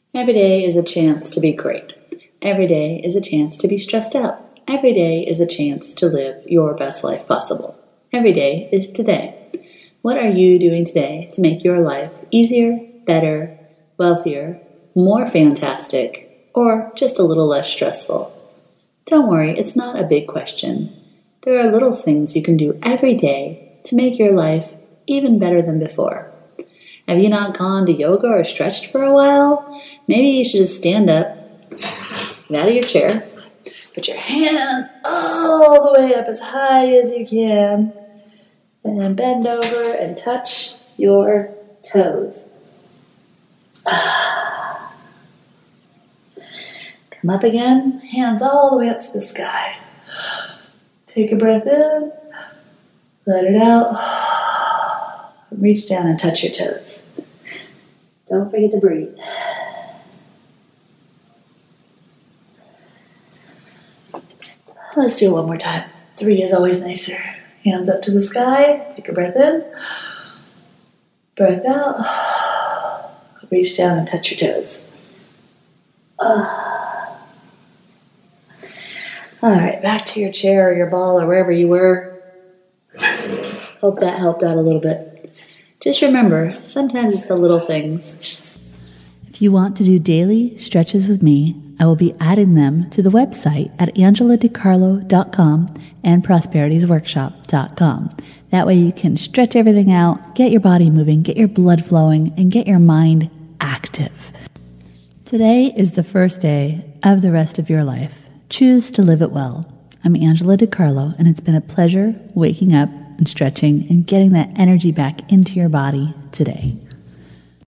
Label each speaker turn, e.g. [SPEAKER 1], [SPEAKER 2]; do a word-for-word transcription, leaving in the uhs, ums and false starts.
[SPEAKER 1] Every day is a chance to be great. Every day is a chance to be stressed out. Every day is a chance to live your best life possible. Every day is today. What are you doing today to make your life easier, better, wealthier, more fantastic, or just a little less stressful? Don't worry, it's not a big question. There are little things you can do every day to make your life even better than before. Have you not gone to yoga or stretched for a while? Maybe you should just stand up, get out of your chair, put your hands all the way up as high as you can, and then bend over and touch your toes. Come up again, hands all the way up to the sky. Take a breath in, let it out. Reach down and touch your toes. Don't forget to breathe. Let's do it one more time. Three is always nicer. Hands up to the sky. Take a breath in. Breath out. Reach down and touch your toes. Uh. All right, back to your chair or your ball or wherever you were. Hope that helped out a little bit. Just remember, sometimes it's the little things.
[SPEAKER 2] If you want to do daily stretches with me, I will be adding them to the website at angela di carlo dot com and prosperities workshop dot com. That way you can stretch everything out, get your body moving, get your blood flowing, and get your mind active. Today is the first day of the rest of your life. Choose to live it well. I'm Angela Di Carlo, and it's been a pleasure waking up and stretching and getting that energy back into your body today.